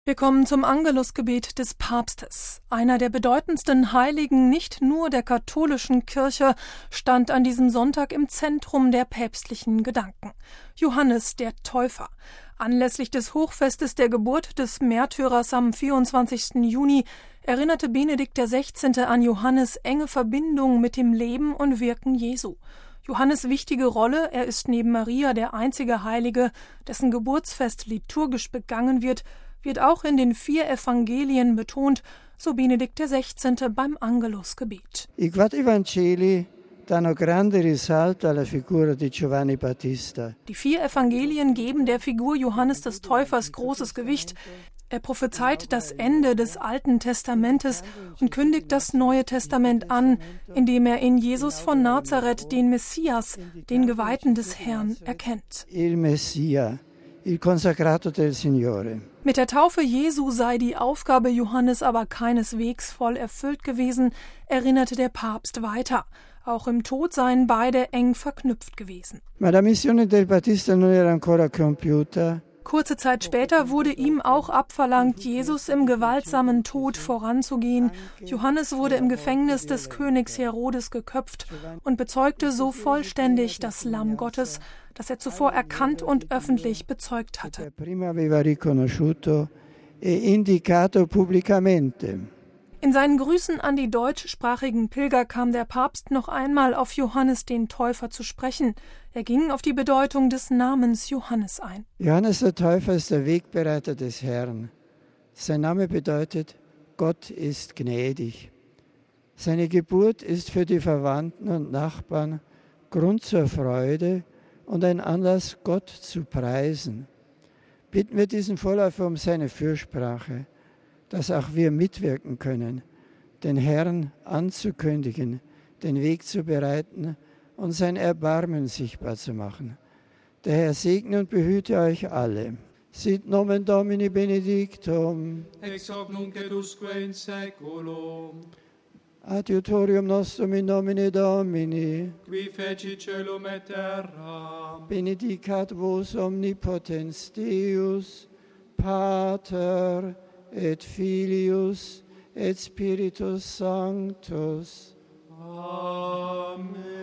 Wir kommen zum Angelusgebet des Papstes. Einer der bedeutendsten Heiligen nicht nur der katholischen Kirche stand an diesem Sonntag im Zentrum der päpstlichen Gedanken. Johannes der Täufer. Anlässlich des Hochfestes der Geburt des Märtyrers am 24. Juni erinnerte Benedikt XVI. An Johannes' enge Verbindung mit dem Leben und Wirken Jesu. Johannes' wichtige Rolle, er ist neben Maria der einzige Heilige, dessen Geburtsfest liturgisch begangen wird auch in den 4 Evangelien betont, so Benedikt XVI. Beim Angelusgebet. I 4 Evangeli danno grande risalto alla figura di Giovanni Battista. Die 4 Evangelien geben der Figur Johannes des Täufers großes Gewicht. Er prophezeit das Ende des Alten Testamentes und kündigt das Neue Testament an, indem er in Jesus von Nazareth den Messias, den Geweihten des Herrn, erkennt. Il Messia, il consacrato del Signore. Mit der Taufe Jesu sei die Aufgabe Johannes aber keineswegs voll erfüllt gewesen, erinnerte der Papst weiter. Auch im Tod seien beide eng verknüpft gewesen. Ma la missione del Battista non era ancora compiuta. Kurze Zeit später wurde ihm auch abverlangt, Jesus im gewaltsamen Tod voranzugehen. Johannes wurde im Gefängnis des Königs Herodes geköpft und bezeugte so vollständig das Lamm Gottes, das er zuvor erkannt und öffentlich bezeugt hatte. In seinen Grüßen an die deutschsprachigen Pilger kam der Papst noch einmal auf Johannes den Täufer zu sprechen. Er ging auf die Bedeutung des Namens Johannes ein. Johannes der Täufer ist der Wegbereiter des Herrn. Sein Name bedeutet, Gott ist gnädig. Seine Geburt ist für die Verwandten und Nachbarn Grund zur Freude und ein Anlass, Gott zu preisen. Bitten wir diesen Vorläufer um seine Fürsprache, dass auch wir mitwirken können, den Herrn anzukündigen, den Weg zu bereiten und sein Erbarmen sichtbar zu machen. Der Herr segne und behüte euch alle. Sit nomen Domini benedictum. Ex hoc nunc et usque in saeculum. Adiutorium nostrum in nomine Domini. Qui feci caelum et terra. Benedicat vos omnipotens Deus, Pater et Filius et Spiritus Sanctus. Amen.